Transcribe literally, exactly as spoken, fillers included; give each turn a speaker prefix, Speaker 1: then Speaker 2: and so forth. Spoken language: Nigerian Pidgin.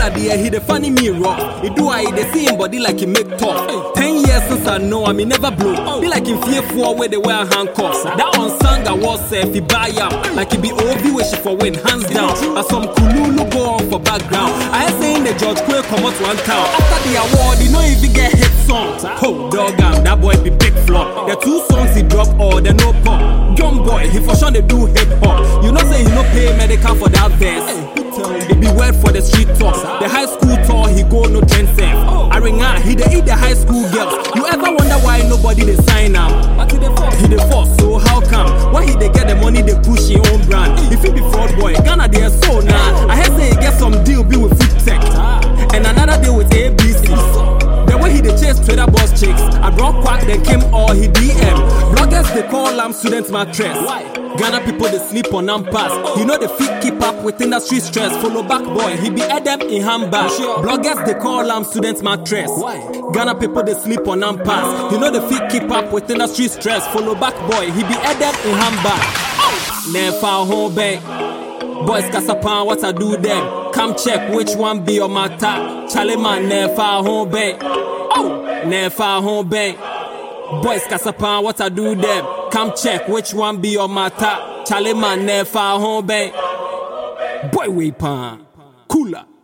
Speaker 1: idea, he the funny me rock. He do I the same body like he make talk. Ten years since I know I me never blow. Be like him fearful where they wear handcuffs. That on song I was if he buy up. Like he be O V wish for win hands down. As some kululu go on for background. I ain't saying the George Quay come out one town. After the award, he no even get hit songs. Oh dog am, that boy be big flop. The two songs he drop or the no pop. Young boy, he for sure they do hip hop. You know say he no pay medical for that verse. It be word for the street talk. The high school tour, he go no trend safe. I ring out, he dey eat the high school girls. You ever wonder why nobody they sign am? He the force, so how come? Why he they get the money they push his own brand? If he be fraud boy, Ghana they are so nah. I heard say he get some deal be with Food Tech and another deal with A B C. The way he dey chase Twitter boss chicks, I brought quack then came all he D M. Bloggers they call am student mattress. Ghana people they sleep on Ampas. You know the fit keep up with industry stress. Follow back boy, he be Adam in handbag. Bloggers they call am student mattress. Ghana people they sleep on Ampas. You know the fit keep up with industry stress. Follow back boy, he be Adam in handbag. Never home bank. Boys Kasapan, what I do them? Come check which one be your matter. Charlie man, never home bank. Oh, never home bank. Boys Kasapan, what I do them? Come check which one be your matter. Charlie man, never home bank. Boy, we pan cooler.